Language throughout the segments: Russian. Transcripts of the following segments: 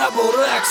Rebel Rex.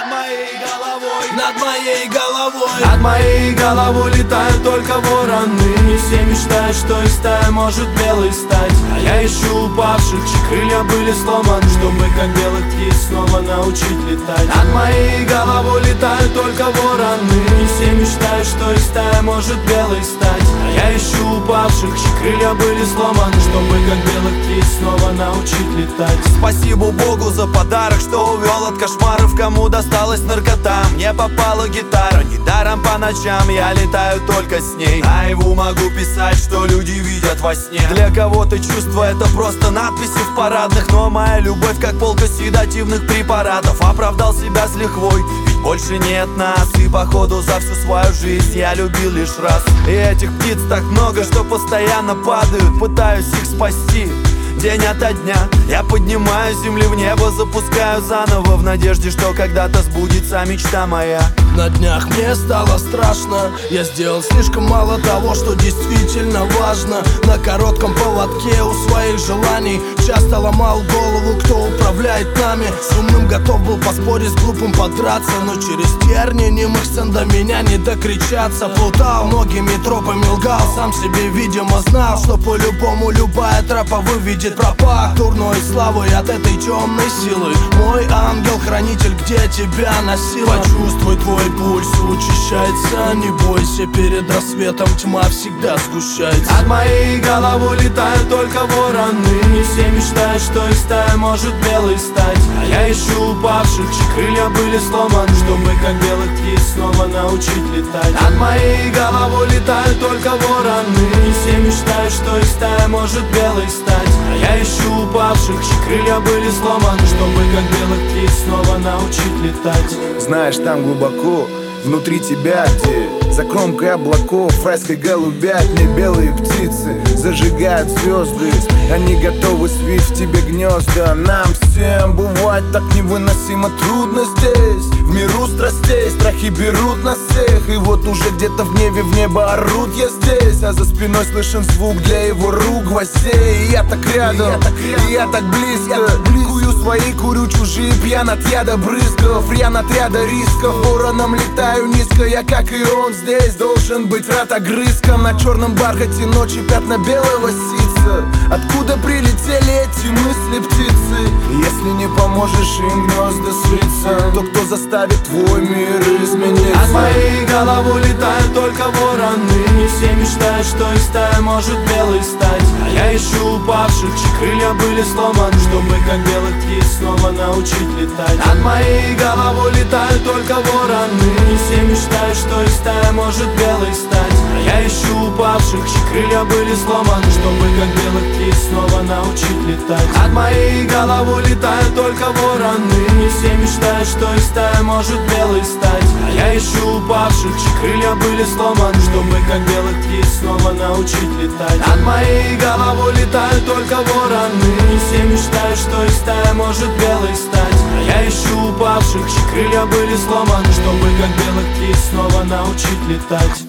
Над моей головой Над моей головой летают только вороны. И все мечтают, что из стаи может белый стать. А я ищу упавших, чьи крылья были сломаны, чтобы как белых птиц снова научить летать. Над моей головой летают только вороны. И все мечтают, что из стаи может белый стать. А я ищу упавших, чьи крылья были сломаны, чтобы как белых птиц снова научить летать. Спасибо Богу за подарок, что увел от кошмаров. Кому досталась наркота, мне попала гитара. Недаром по ночам я летаю только с ней. Наяву могу писать, что люди видят во сне. Для кого-то чувство это просто надписи в парадных. Но моя любовь как полка седативных препаратов. Оправдал себя с лихвой, ведь больше нет нас. И походу за всю свою жизнь я любил лишь раз. И этих птиц так много, что постоянно падают. Пытаюсь их спасти день ото дня. Я поднимаю с земли в небо, запускаю заново, в надежде, что когда-то сбудется мечта моя. На днях мне стало страшно. Я сделал слишком мало того, что действительно важно. На коротком поводке у своих желаний часто ломал голову, кто управляет нами. С умным готов был поспорить, с глупым подраться, но через тернии немых сцен до меня не докричаться. Плутал многими тропами, лгал сам себе, видимо знал, что по-любому любая тропа выведет пропах дурной славой от этой темной силы. Мой ангел-хранитель, где тебя носила? Почувствуй, твой пульс учащается. Не бойся, перед рассветом тьма всегда сгущается. Над моей головой летают только вороны. И все мечтают, что из стаи может белый стать. А я ищу упавших, чьи крылья были сломаны, чтобы как белых птиц снова научить летать. Над моей головой летают только вороны. И все мечтают, что из стаи может белый стать. А я ищу упавших, чьи крылья были сломаны, чтобы как белых птиц снова научить летать. Знаешь, там глубоко внутри тебя, где за кромкой облаков райской голубят мне белые птицы зажигают звезды. Они готовы свить в тебе гнезда. Нам всем бывает так невыносимо трудно здесь. В миру страстей страхи берут нас всех. И вот уже где-то в небо орут. Я здесь, а за спиной слышен звук для его рук гвоздей. И я так рядом, и я так близко. Кую свои, курю чужие, пьян от яда брызгов. Рьян от ряда рисков, вороном летаю низко. Я, как и он, здесь должен быть рад огрызком. На черном бархате ночи пятна белого ситца. Откуда прилетели эти мысли птицы? Если не поможешь им гнезда свиться, то кто заставит твой мир измениться? Над моей головой летают только вороны. И все мечтают, что из стаи может белый стать. А я ищу упавших, чьи крылья были сломаны, чтобы как белых птиц снова научить летать. Над моей головой летают только вороны. И все мечтают, что из стаи может белый стать. А я ищу упавших, чьи крылья были сломаны, чтобы как белых птиц снова научить летать. Над моей головой летают только вороны. И все мечтают, что из стаи может белый стать. А я ищу упавших, чьи крылья были сломаны, чтобы как белых птиц снова научить летать. Над моей головой летают только вороны. И все мечтают, что из стаи может белый стать. А я ищу упавших, чьи крылья были сломаны, чтобы как белых птиц снова научить летать.